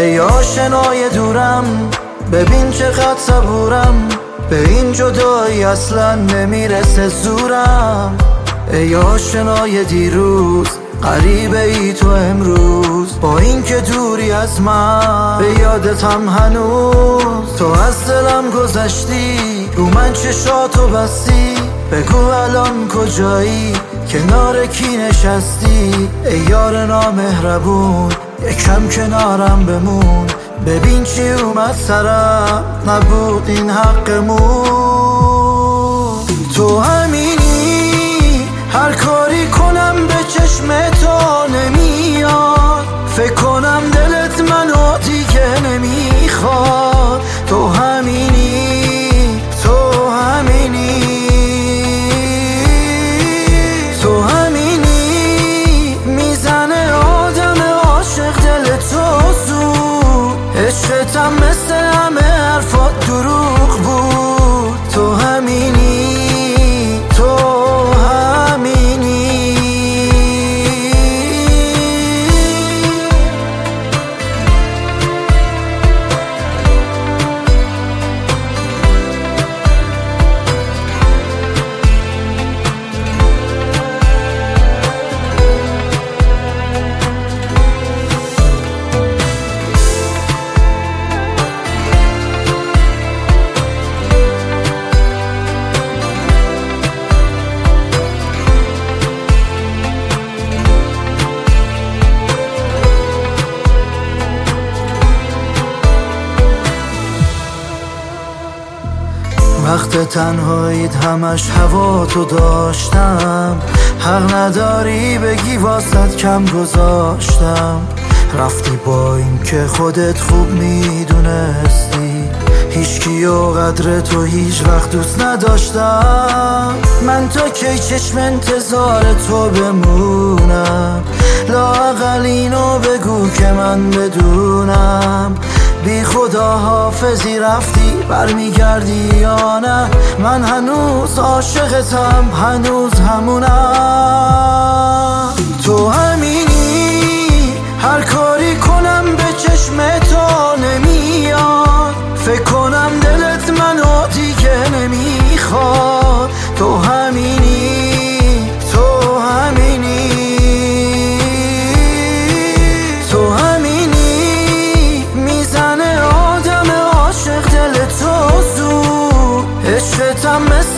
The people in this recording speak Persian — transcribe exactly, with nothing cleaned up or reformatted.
ای آشنای دورم، ببین چقدر صبورم، به این جدایی اصلا نمیرسه زورم. ای آشنای دیروز، غریبه ای تو امروز، با این که دوری از من به یادتم هنوز. تو از دلم گذشتی، رو من چشاتو بستی، بگو الان کجایی، کنار کی نشستی؟ ای یار نامهربون، یکم کنارم بمون، ببین چی اومد سرم، نبود این حقمون. تو همینی، هر کاری کنم به چشم تو نمیاد، فکر کنم دلت منو دیگه نمیخواد. تو همینی، تو همینی، تو همینی، میزنه آدم عاشق دل تو زود. عشقتم مثل همه حرفات دروغ بود. تو همینی، تو همینی. وقت تنهاییت همش هوا تو داشتم، حق نداری بگی واسط کم گذاشتم. رفتی با این که خودت خوب میدونستی، هیچکی و قدر تو هیچ وقت دوست نداشتم. من تا کی چشم انتظار تو بمونم؟ لااقل اینو بگو که من بدونم، بی خدا حافظی رفتی برمیگردی یا نه؟ من هنوز عاشقتم، هنوز همونم. تو همینی، هر کاری کنم به چشم تو نمیاد، فکر کنم دلت منو دیگه نمیخواد. تو همینی، تو همینی، تو همینی، میزنه آدم عاشق دل تو زود. عشقتم مثل